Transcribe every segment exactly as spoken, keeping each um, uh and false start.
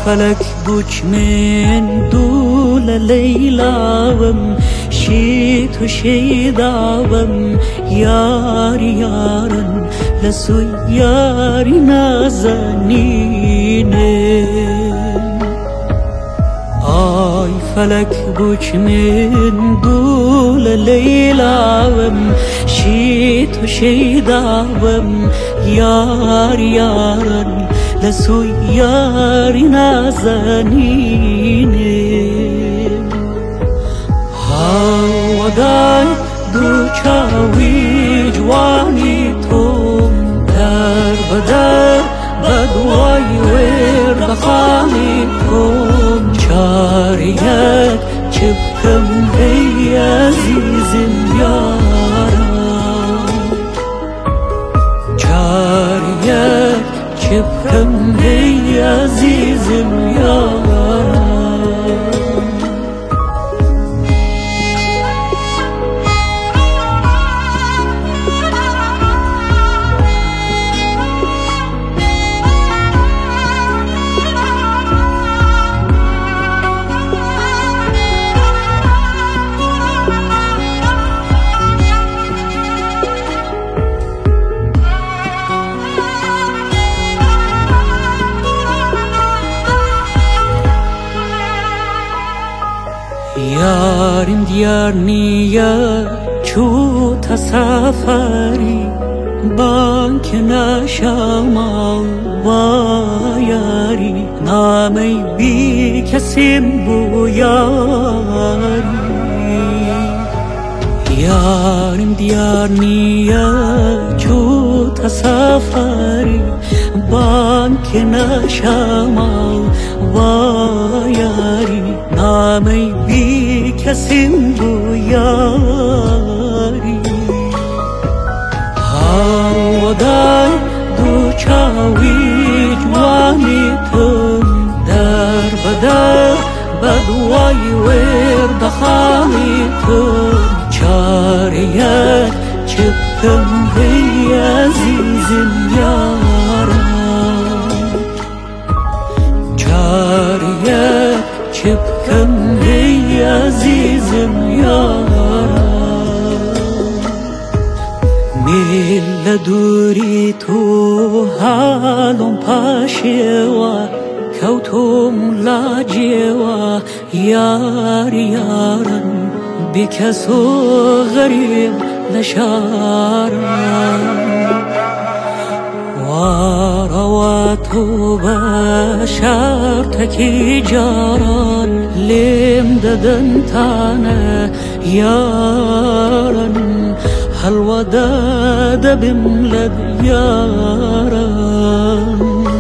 فلك بوش من دول ليلاوم شيت وشيداوم ياري يارن لسو ياري نازنينم آي فلك بوش من دول ليلاوم شيت وشيداوم ياري يارن لسو ياري نازنينم هاو داي دو چاوی جوانی توم در بدر بدوای ور بخانی توم چاریت چبکم ای عزیزم یارم چاریت چبکم ای عزیزم یارم يارم ديار نيا شو تسافري بانك نشامل وياري نامي بيك سمبو ياري يارم ديار نيا شو تسافري بانك نشامل وياري نامي بيك سمبو ياري هاو داي دو چاوي جواني تم در بدر بدواي ور دخاني تم چاريت چبكم بي عزيزم يارم چاريت چبكم بي عزيزم يارم ميل دوري تو حالم پاشوا كوتم لاجوا يار يارن بكسو غريب لشارم ورواتو بشارتكي جاران لم ددن تانا يارن هل وداد بملد يارن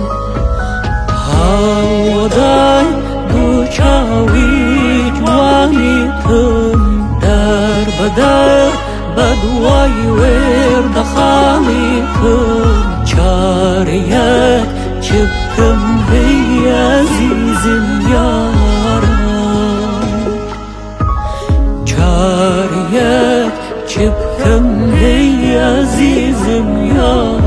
هل وداي دو چاوي جواني تم در بدر بدواي ور دخاني تم چاريت چبكم بي عزيزم يارم چاريت چبكم بي عزيزم يارم